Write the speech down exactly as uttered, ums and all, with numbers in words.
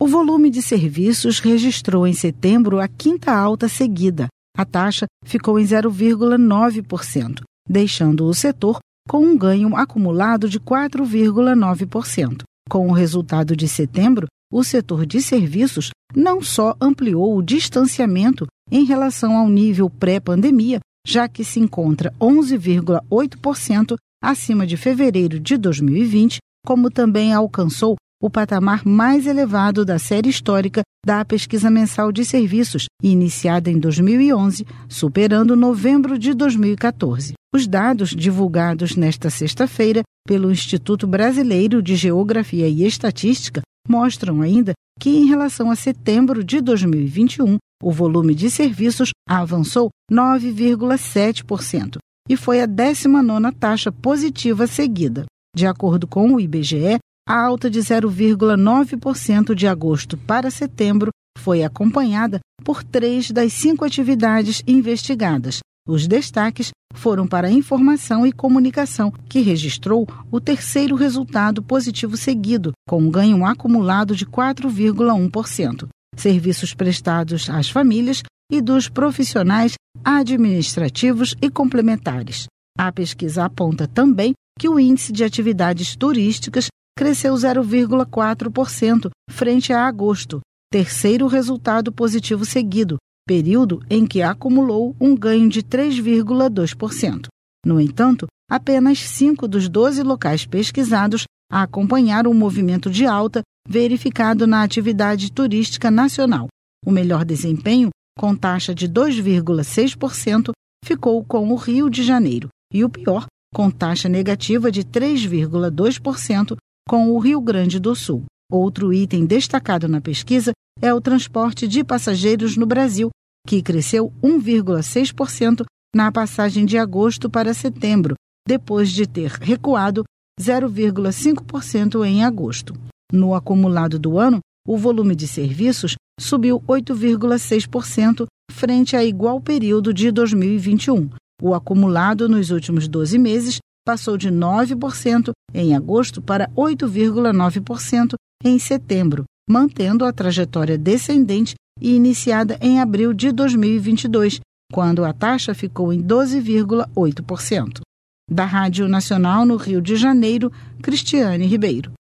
O volume de serviços registrou em setembro a quinta alta seguida. A taxa ficou em zero vírgula nove por cento, deixando o setor com um ganho acumulado de quatro vírgula nove por cento. Com o resultado de setembro, o setor de serviços não só ampliou o distanciamento em relação ao nível pré-pandemia, já que se encontra onze vírgula oito por cento acima de fevereiro de dois mil e vinte, como também alcançou o patamar mais elevado da série histórica da Pesquisa Mensal de Serviços, iniciada em dois mil e onze, superando novembro de dois mil e quatorze. Os dados divulgados nesta sexta-feira pelo Instituto Brasileiro de Geografia e Estatística mostram ainda que, em relação a setembro de dois mil e vinte e um, o volume de serviços avançou nove vírgula sete por cento e foi a décima nona taxa positiva seguida. De acordo com o I B G E, a alta de zero vírgula nove por cento de agosto para setembro foi acompanhada por três das cinco atividades investigadas. Os destaques foram para a informação e comunicação, que registrou o terceiro resultado positivo seguido, com um ganho acumulado de quatro vírgula um por cento. Serviços prestados às famílias e dos profissionais administrativos e complementares. A pesquisa aponta também que o índice de atividades turísticas cresceu zero vírgula quatro por cento frente a agosto, terceiro resultado positivo seguido, período em que acumulou um ganho de três vírgula dois por cento. No entanto, apenas cinco dos doze locais pesquisados acompanharam o movimento de alta verificado na atividade turística nacional. O melhor desempenho, com taxa de dois vírgula seis por cento, ficou com o Rio de Janeiro, e o pior, com taxa negativa de três vírgula dois por cento, com o Rio Grande do Sul. Outro item destacado na pesquisa é o transporte de passageiros no Brasil, que cresceu um vírgula seis por cento na passagem de agosto para setembro, depois de ter recuado zero vírgula cinco por cento em agosto. No acumulado do ano, o volume de serviços subiu oito vírgula seis por cento frente a igual período de dois mil e vinte e um. O acumulado nos últimos doze meses passou de nove por cento em agosto para oito vírgula nove por cento em setembro, mantendo a trajetória descendente e iniciada em abril de dois mil e vinte e dois, quando a taxa ficou em doze vírgula oito por cento. Da Rádio Nacional no Rio de Janeiro, Cristiane Ribeiro.